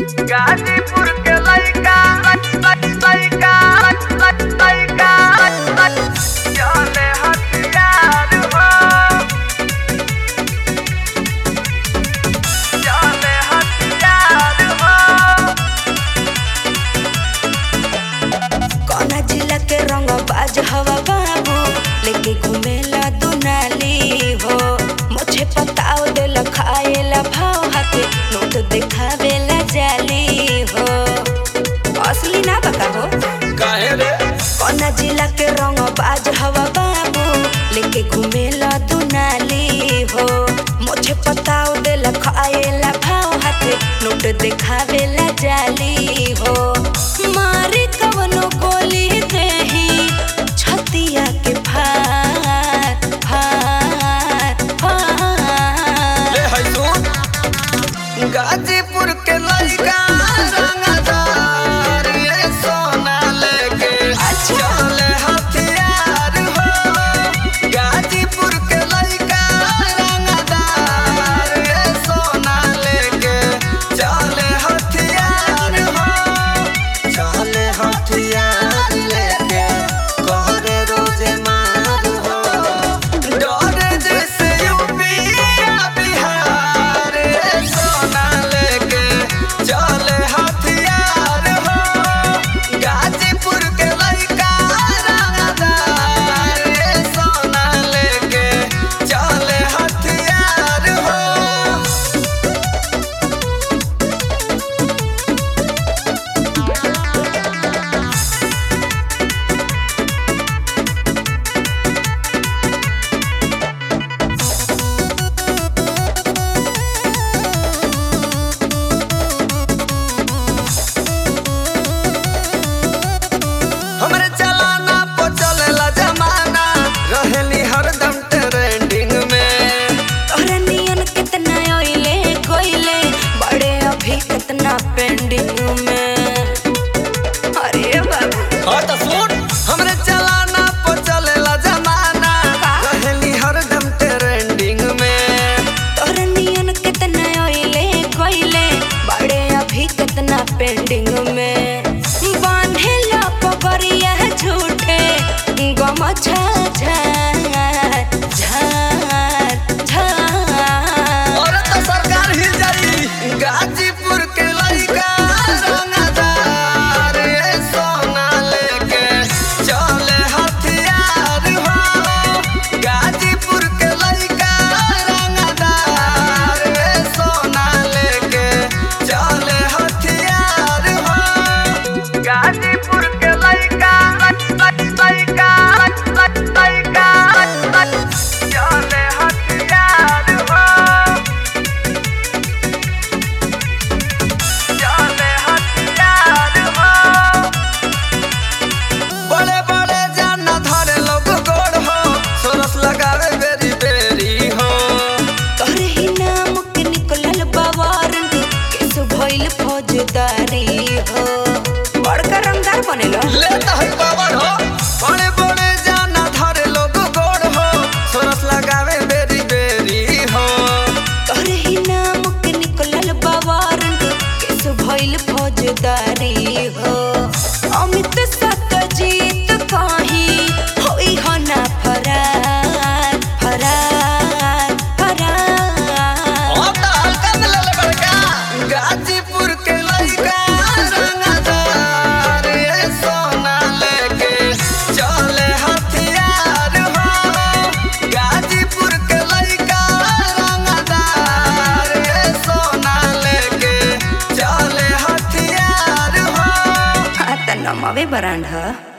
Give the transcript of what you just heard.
गाजीपुर के लइका चले हथियार हो, चले हथियार हो। कौना जिला के रंग बाज हवा बाबू लेके घूमेला दुनाली हो। मुझे पताओ देला खाएला भाव हाथे नोट देखावेला जाली हो। असली ना बका हो काहे रे? कौना जिला के रंग बाज हवा बाबू लेके घूमेला दुनाली हो। मुझे पताओ देला खाएला भाव हाथे नोट देखावेला जाली हो। मारी कवनो गोली देही छतिया के फार फार फार। ले है सुन, गाजीपुर के लइका रंगदार ये सोना लेके चले हथियार हो। गाजीपुर के लइका रंगदार ये सोना लेके चले हथियार हो, चले हथियार लेके कहरे रोजे मार हो। डरे जैसे यूपी या बिहार ये सोना लेके चले हथियार हो। गाजीपुर के लइका रंगदार ये सोना लेके चले हथियार हो। हमरे चलाना पे चलेला जमाना, रहेली हरदम ट्रेंडिंग में। तोहरा नियन कितना ओइले कोइले बड़े अभी कितना पेंडिंग में। अरे बाबू हाँ तो सुन, हमरे चलाना पे चलेला जमाना, रहेली हरदम ट्रेंडिंग में। तोहरा नियन कितना ओइले कोइले बड़े अभी कितना पेंडिंग में। बांधेला पगड़िया झूठे गम झार झार झार। और तो सरकार हिल जाई। गाजीपुर के लइका रंगदार ये सोना लेके चले हथियार हो। गाजीपुर के लइका रंगदार ये सोना लेके चले हथियार हो। गाजीपुर के लइका चले हथियार हो, चले हथियार हो। बड़े बड़े जाना धरे लोग गोड़ हो, सोरस लगावे बेरी बेरी हो। तोहरे ही नाम के निकलल बावारंट केस भइल फौजदारी हो। बड़का रंगदार बनेला लेता है पावर हो। बड़े बड़े जाना धरे लोग गोड़ हो, सोरस लगावे बेरी बेरी हो। तोहरे ही नाम के निकलल बावारंट केस भइल फौजदारी हो। अमित सत्यजीत कहीं होई हो ना फरार फरार फरार। अब तो हल्का में ले ले बड़का। गाजीपुर के लइका रंगदार ये सोना लेके चले हथियार हो। गाजीपुर के लइका रंगदार ये सोना लेके चले हथियार हो। हाँ त नमवे ब्रांड ह।